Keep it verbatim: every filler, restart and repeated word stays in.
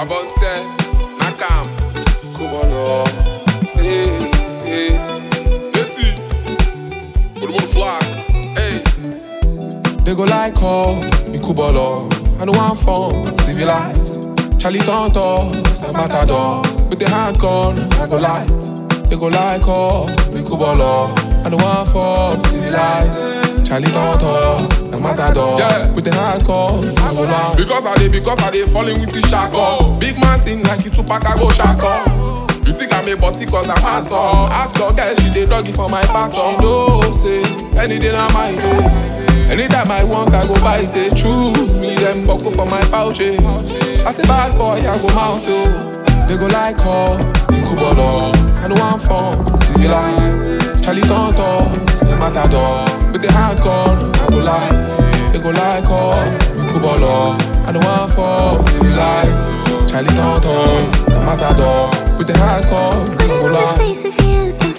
Abonte, Nakam, Kubolo, hey, hey, Letty, Urubu flag, hey. They go like oh, me Kubolo, I know I'm from civilized. Charlie Tonto, San Matador, with the handgun, I go light. They go like oh, me Kubolo, I know I'm from civilized. Charlie Tonto, San Matador, yeah. With the handgun, I go light. Because I dey, because I dey falling with the shako. Big man thing like you Tupac, I go shako. You think I'm a body cause I'm handsome. Ask her girl, she dey doggy for my back. She know, say, any day na my day. Anytime I want, I go buy it. They choose me, them buckle for my pouch. Eh. I say bad boy, I go mount. Oh. They go like oh, me Kubolo. I know I'm from civilized. Charlie Tonto, San Matador. With the handgun, I go light. They go like oh, me Kubolo. I know I'm from civilized. Charlie Tonto, San Matador. With the handgun, I go light.